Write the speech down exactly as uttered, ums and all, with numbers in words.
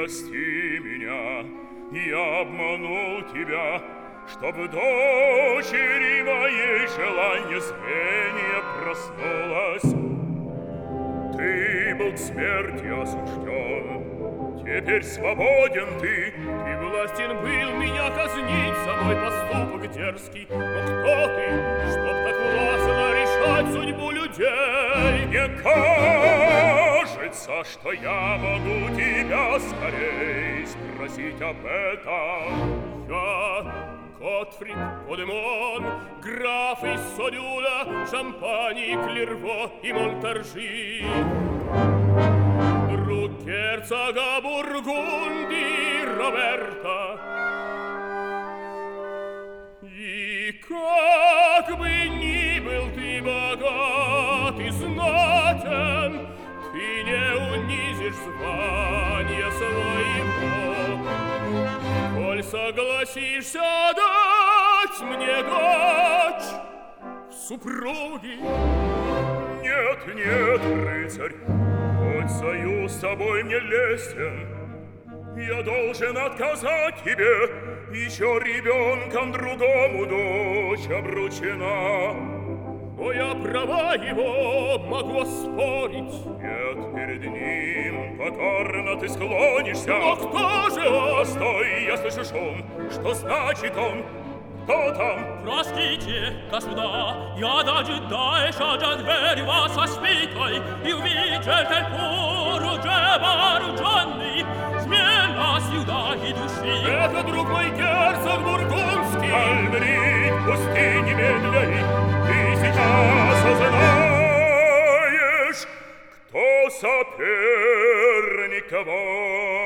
прости меня, я обманул тебя, чтоб в дочери моей желание зрения проснулось. Ты был к смерти осужден, теперь свободен ты. Ты властен был меня казнить за мой поступок дерзкий. Но кто ты, чтоб так властно решать судьбу людей? Мне кажется, что я могу тебя скорей спросить об этом. Я Готфрид Подемон, граф из Содюля, Шампани, Клерво и Монтаржи, друг герцога Бургундии Роберта. И как бы ни был ты богат и знатен, ты не унизишь звания своего, коль согласишься дать мне дочь в супруги. Нет, нет, рыцарь, хоть союз с тобой мне лестен, я должен отказать тебе. Еще ребенком другому дочь обручена. Но я права его могу оспорить. Нет, перед ним покорно ты склонишься. Но кто же он? Постой, я слышу шум. Что значит он? Кто там? Простите, господа, я дожидаюсь от двери вас воспитай и увидел пор уже вооруженный смело сюда и души. Это друг мой герцог Бургундский. Альбрик, пусти немедленно, ты сейчас узнаешь, кто соперник кого.